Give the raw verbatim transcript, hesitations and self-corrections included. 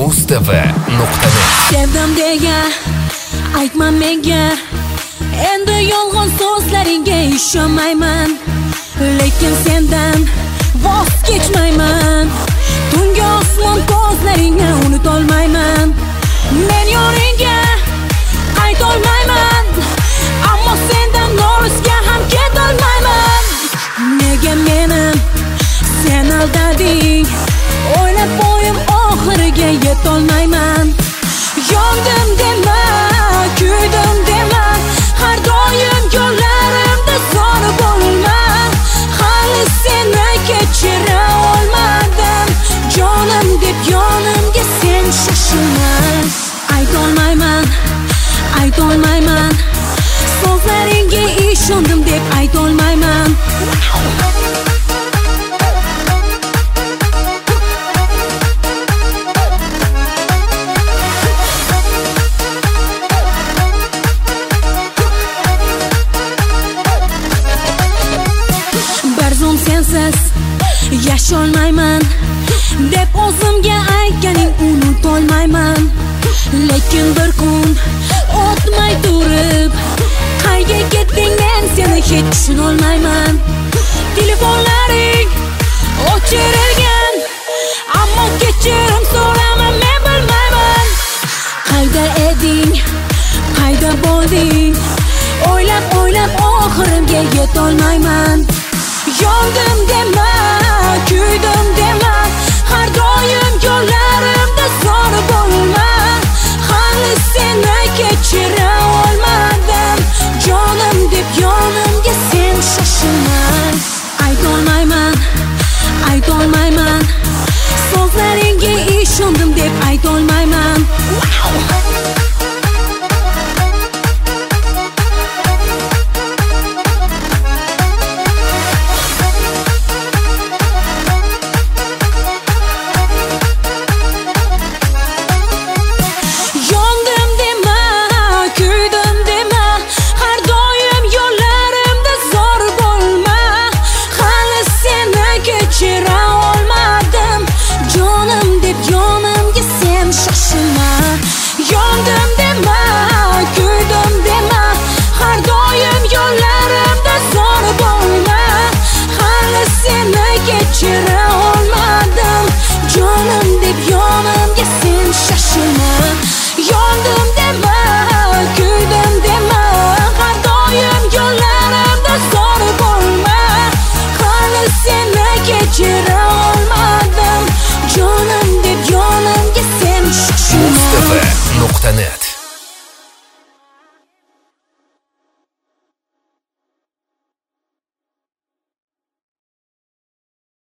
muz t v nuqta net. Sevdim deya aytma menga, endi yolg'on so'zlaringga ishonmayman, lekin sendan voz kechmayman. Tungi osmon ko'zlaringni unutolmayman, men yo'lingga qaytolmayman, ammo sendan norisga ham ketolmayman. Nega meni sen aldading, o'ylab qo'yib oxiriga yetolmayman. Yondim dema, kuydim dema, har doim yo'llarimda zor bo'lma. Hali seni kechira olmadim, jonim deb yonimga sen shoshilma. Aytolmayman, aytolmayman, so'zlaringga ishondim deb aytolmayman. Sensiz yasholmayman deb o'zimga aytganing unutolmayman, lekin bir kun o'tmay turib qayga ketding, men seni hech tushunolmayman. Telefonlaring o'chirilgan, ammo kechirim so'raman, men bilmayman. Qayda eding, qayda bo'lding, o'ylab o'ylab oxirimga yetolmayman. Yondim dema, kuydim dema, har doim yo'llarimda zor bo'lma. Hali seni kechira olmadim, jonim deb yonimga sen shoshilma. Aytolmayman, aytolmayman, so'zlaringga ishondim deb aytolmayman. Yondim dema, kuydim dema, har doim yo'llarimda zor bo'lma. Hali seni kechira olmadim, jonim deb yonimga sen shoshilma. Yondim dema, kuydim dema, har doim yo'llarimda zor bo'lma. Hali seni kechira olmadim, jonim deb yonimga sen shoshilma. muz t v nuqta net